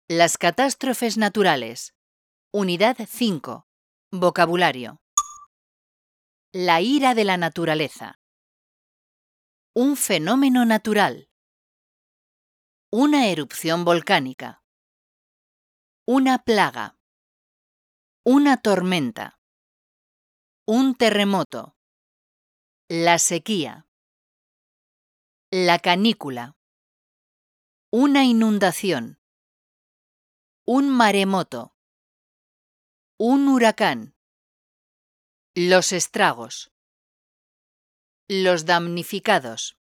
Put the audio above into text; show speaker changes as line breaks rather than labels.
Las catástrofes naturales. Unidad 5. Vocabulario. La ira de la naturaleza. Un fenómeno natural. Una erupción volcánica. Una plaga. Una tormenta. Un terremoto. La sequía. La canícula. Una inundación. Un maremoto. Un huracán. Los estragos. Los damnificados.